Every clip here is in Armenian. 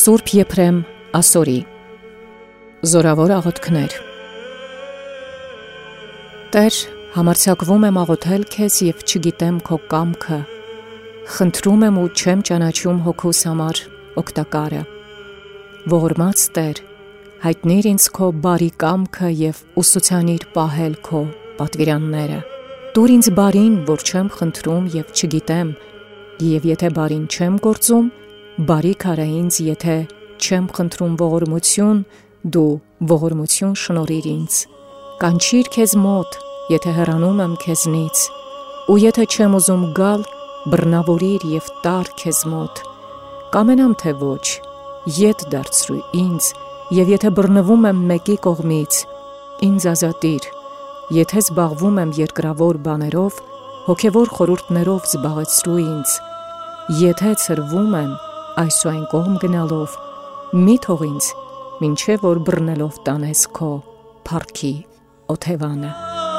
Սուրբ Եփրեմ Ասորի Զորավոր աղոթքներ Տեր, համարձակվում եմ աղոթել քեզ և չգիտեմ քո կամքը, խնդրում եմ ու չեմ ճանաչում հոգուս համար օգտակարը։ Ողորմած Տեր, հայտնիր ինձ քո բարի կամքը և ուսուցանիր պահել քո պատվիրանները։ Տուր ինձ բարին, որ չեմ խնդրում և չգիտեմ, և եթե բարին չեմ գործում, բարիք արա ինձ, եթե չեմ խնդրում ողորմություն, դու ողորմություն շնորհիր ինձ։ Կանչիր քեզ մոտ, եթե հեռանում եմ քեզնից, ու եթե չեմ ուզում գալ, բռնավորիր և տար քեզ մոտ։ Կամենամ թե ոչ, ետ դարձրու ինձ, և եթե բռնվում եմ մեկի կողմից, ինձ ազատիր, եթե զբաղվում եմ երկրավոր բաներով, հոգևոր խորհուրդներով զբաղեցրու ինձ, եթե ցրվում եմ այս ու այն կողմ գնալով, մի թող ինձ, մինչև որ բռնելով տանես քո փառքի օթևանը։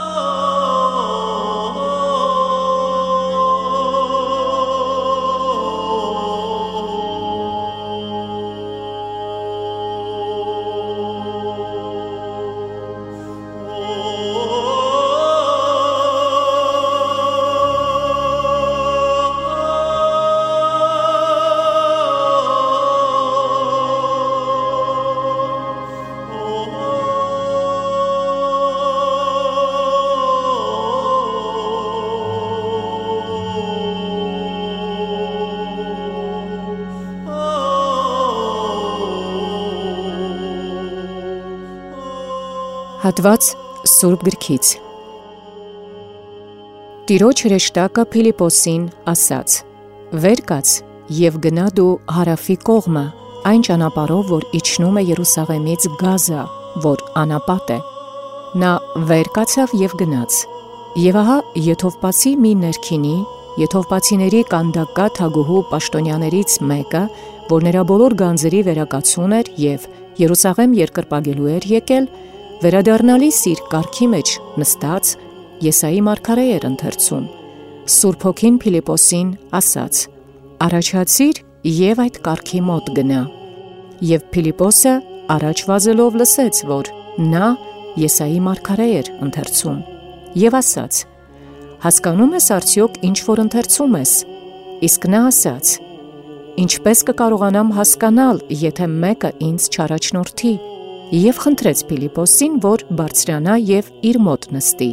Հատված Սուրբ գրքից Տիրոջ հրեշտակը Փիլիպոսին ասաց. «Վեր կաց և գնա դու հարավի կողմը, այն ճանապարհով, որ իջնում է Երուսաղեմից Գազա, որ անապատ է»։ Նա վեր կացավ և գնաց։ Եվ ահա Եթովպացի մի ներքինի, Եթովպացիների կանդակա թագուհու պաշտոնյաներից մեկը, որ նրա բոլոր գանձերի վերակացուն էր և Երուսաղեմ երկրպագելու էր եկել, վերադառնալիս իր կառքի մեջ նստած Եսայի մարգարե էր ընթերցում։ Սուրբ Հոգին Փիլիպոսին ասաց. «Առաջացիր և այդ կառքի մոտ գնա»։ Եվ Փիլիպոսը առաջ վազելով լսեց, որ նա Եսայի մարգարե էր ընթերցում, և ասաց. «Հասկանո՞ւմ ես արդյոք ինչ որ ընթերցում ես»։ Իսկ նա ասաց. «Ինչպես կկարողանամ հասկանալ, եթե մեկը ինձ չառաջնորդի»։ Եվ խնդրեց Փիլիպոսին, որ բարձրանա և իր մոտ նստի,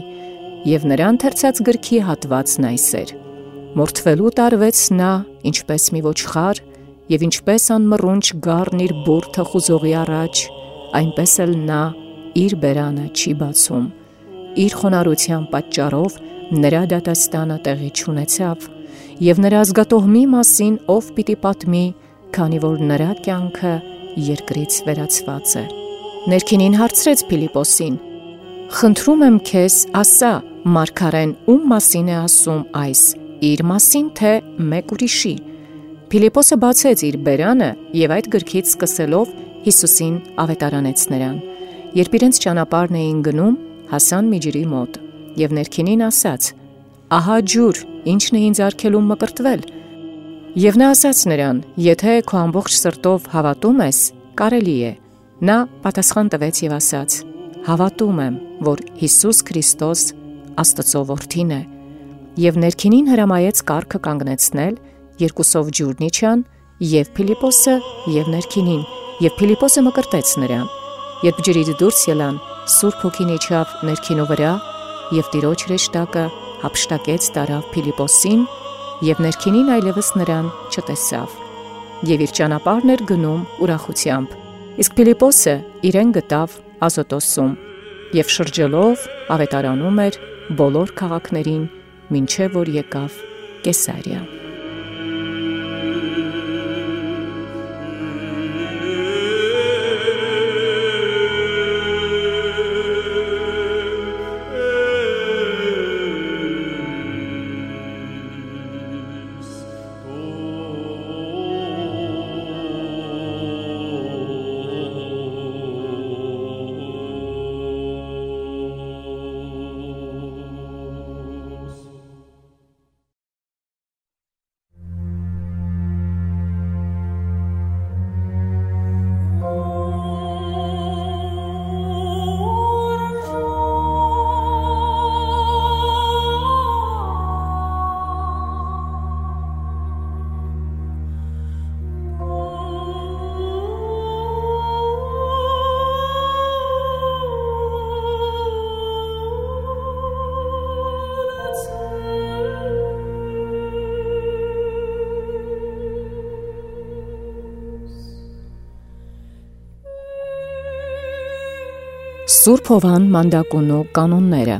և նրա ընթերցած գրքի հատվածն այս էր. «Մորթվելու տարվեց նա, ինչպես մի ոչխար, և ինչպես անմռունչ գառն իր բուրդը խուզողի առաջ, այնպես էլ նա իր բերանը չի բացում։ Իր խոնարհության պատճառով նրա դատաստանը տեղի չունեցավ, և նրա ազգատոհմի մասին ով պիտի պատմի, քանի որ նրա կյանքը երկրից վերացված է»։ Ներքինին հարցրեց Փիլիպոսին. «Խնդրում եմ քեզ, ասա, մարգարեն ում մասին է ասում այս, իր մասին, թե մեկ ուրիշի»։ Փիլիպոսը բացեց իր բերանը և այդ գրքից սկսելով Հիսուսին ավետարանեց նրան։ Երբ իրենց ճանապարհն էին գնում, հասան մի ջրի մոտ, և ներքինին ասաց. «Ահա ջուր, ինչն է ինձ արգելում մկրտվել»։ Եվ նա ասաց նրան. «Եթե քո ամբողջ սրտով հավատում ես, կարելի է»։ Նա պատասխան տվեց և ասաց. «Հավատում եմ, որ Հիսուս Քրիստոս Աստծո որդին է»։ Եվ ներքինին հրամայեց կառքը կանգնեցնել, երկուսով ջուրն իջան, և Փիլիպոսը, և ներքինին, և Փիլիպոսը մկրտեց նրան։ Երբ ջրից դուրս ելան, Սուրբ Հոգին իջավ ներքինու վրա, և Տիրոջ հրեշտակը հափշտակեց տարավ Փիլիպոսին, և ներքինին այլևս նրան չտեսավ։ Եվ իր ճանապարհն էր գնում ուրախությամբ։ Իսկ Փիլիպոսը իրեն գտավ Ազոտոսում, և շրջելով ավետարանում էր բոլոր քաղաքներին, մինչև որ եկավ Կեսարիա։ Սուրբ Հովան մանդակունու կանոնները։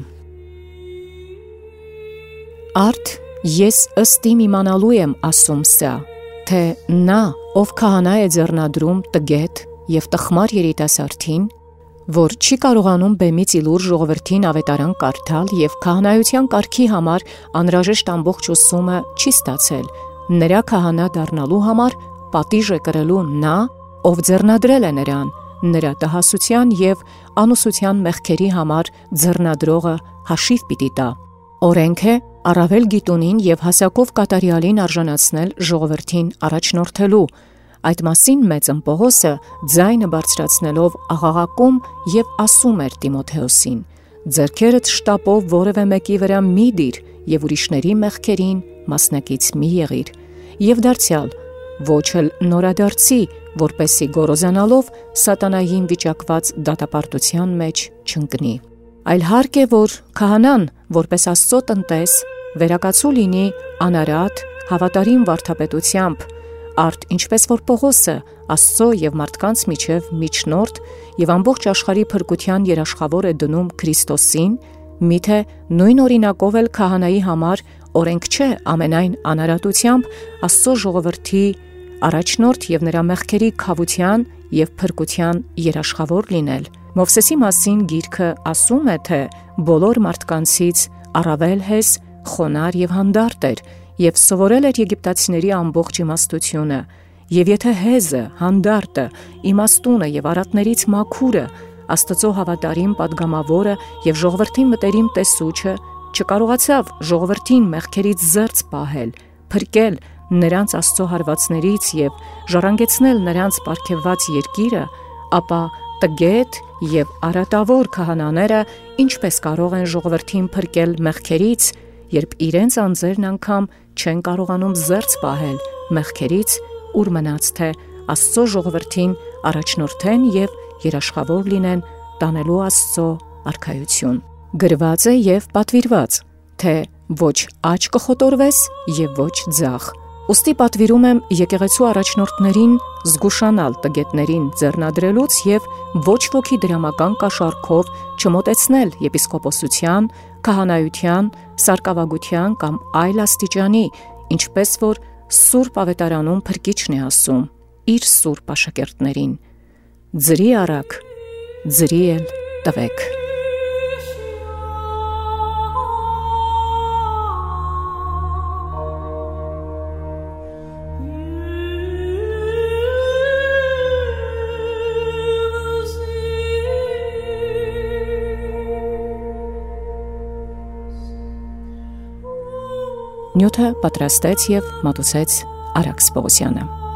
Արդ ես ըստ իմ իմանալու եմ ասում սա, թե նա, ով քահանա է ձեռնադրում տգետ և տխմար երիտասարդին, որ չի կարողանում բեմից ի լուր ժողովրդին ավետարան կարդալ և քահանայության կարգի համար անհրաժեշտ ամբողջ ուսումը չի ստացել, նրա քահանա դառնալու համար պատիժ է կրելու նա, ով ձեռնադրել է նրան, նրա տհասության և անուսության մեղքերի համար ձեռնադրողը հաշիվ պիտի տա։ Օրենք է առավել գիտունին և հասակով կատարյալին արժանացնել ժողովրդին առաջնորդելու։ Այդ մասին մեծն Պողոսը ձայնը բարձրացնելով աղաղակում և ասում էր Տիմոթեոսին. «Ձեռքերդ շտապով որևէ մեկի վրա մի դիր և ուրիշների մեղքերին մասնակից մի եղիր, և դարձյալ ոչ էլ նորադարձի, որպեսզի գոռոզանալով սատանային վիճակված դատապարտության մեջ չընկնի։ Այլ հարկ է, որ քահանան, որպես Աստծո տնտես, վերակացու լինի անարատ, հավատարիմ վարդապետությամբ, արդ ինչպես որ Պողոսը Աստծո և մարդկանց միջև միջնորդ և ամբողջ աշխարհի փրկության երաշխավոր է դնում Քրիստոսին, միթե նույն օրինակով էլ քահանայի համար օրենք չէ ամենայն անարատությամբ Աստծո ժողովրդի առաջնորդ և նրա մեղքերի քավության և փրկության երաշխավոր լինել։ Մովսեսի մասին գիրքը ասում է, թե բոլոր մարդկանցից առավել հեզ խոնարհ և հանդարտ էր և սովորել էր եգիպտացիների ամբողջ իմաստությունը, և եթե հեզը, հանդարտը, իմաստունը և առատներից մաքուրը, Աստծո հավատարիմ պատգամավորը և ժողովրդի մտերիմ տեսուչը չկարողացավ ժողովրդին մեղքերից զերծ պահել, փրկել նրանց Աստծո հարվածներից և ժառանգեցնել նրանց պարգևված երկիրը, ապա տգետ և արատավոր քահանաները ինչպես կարող են ժողովրդին փրկել մեղքերից, երբ իրենց անձերն անգամ չեն կարողանում զերծ պահել մեղքերից, ուր մնաց թե Աստծո ժողովրդին առաջնորդեն և երաշխավոր լինեն տանելու Աստծո արքայություն։ Գրված է և պատվիրված, թե ոչ աջ կխոտորվես և ոչ ձախ։ Ուստի պատվիրում եմ եկեղեցու առաջնորդներին զգուշանալ տգետներին ձեռնադրելուց և ոչ ոքի դրամական կաշառքով չմոտեցնել եպիսկոպոսության, քահանայության, սարկավագության կամ այլ աստիճանի, ինչպես որ Սուրբ Ավետարանում Փրկիչն է ասում իր սուրբ աշակերտներին. «Ձրի առաք, ձրի էլ տվեք»։ Նյութը պատրաստեց և մատուցեց Արաքս Պողոսյանը։